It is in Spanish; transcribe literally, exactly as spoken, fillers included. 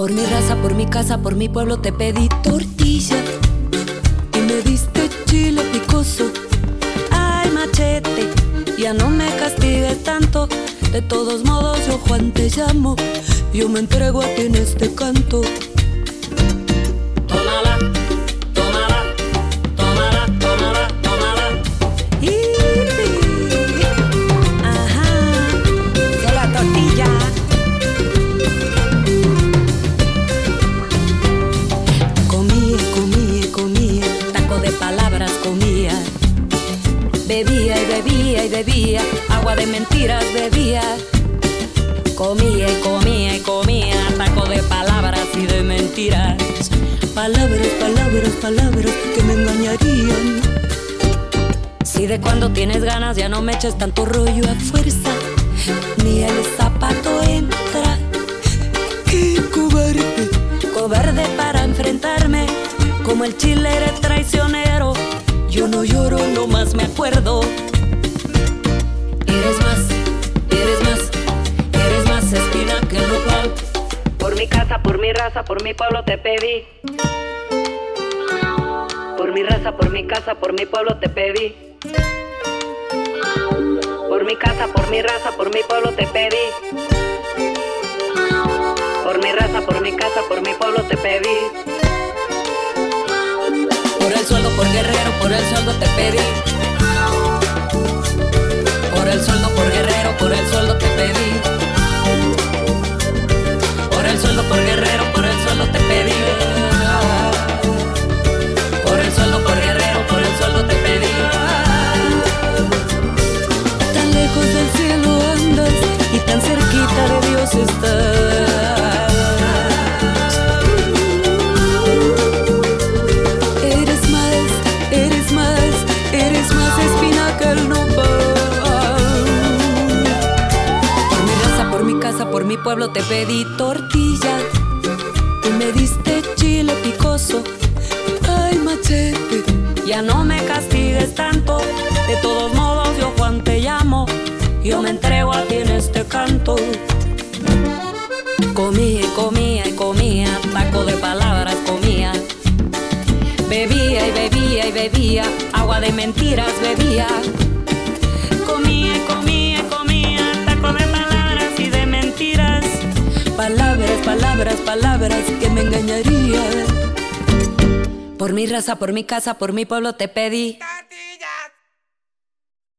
Por mi raza, por mi casa, por mi pueblo te pedí tortilla y me diste chile picoso. Ay, machete, ya no me castigues tanto. De todos modos yo Juan te llamo, yo me entrego a ti en este canto. Tómala, tómala, tómala, tómala, tómala. Yipi. Ajá, de la tortilla. Comía, comía, comía, taco de palabras comía. Bebía y bebía y bebía, agua de mentiras bebía. Comía y comía y comía, taco de palabras y de mentiras. Palabras, palabras, palabras que me engañarían. Si de cuando tienes ganas ya no me eches tanto rollo a fuerza, ni el zapato entra. ¡Qué cobarde! Cobarde para enfrentarme, como el chile eres traicionero. Yo no lloro, nomás me acuerdo. Eres más, eres más, eres más espina que el nopal. Por mi casa, por mi raza, por mi pueblo te pedí. Por mi raza, por mi casa, por mi pueblo te pedí. Por mi casa, por mi raza, por mi pueblo te pedí. Por mi raza, por mi casa, por mi pueblo te pedí. Por el sueldo, por guerrero, por el sueldo te pedí. Por el sueldo, por guerrero, por el sueldo te pedí. Por el sueldo, por guerrero, por el sueldo te pedí. Por el sueldo, por guerrero, por el sueldo te pedí. Tan lejos del cielo andas y tan cerquita de Dios estás. Eres más, eres más, eres más espina que el nopal. Por mi raza, por mi casa, por mi pueblo te pedí tortilla y me diste chile picoso. Ay, machete, ya no me castigues tanto. De todos modos yo Juan te llamo, yo me entrego a ti en este canto. Comía y comía y comía, taco de palabras comía. Bebía y bebía y bebía, agua de mentiras bebía. Comía y comía y comía, taco de palabras y de mentiras. Palabras, palabras, palabras que me engañarían. Por mi raza, por mi casa, por mi pueblo te pedí.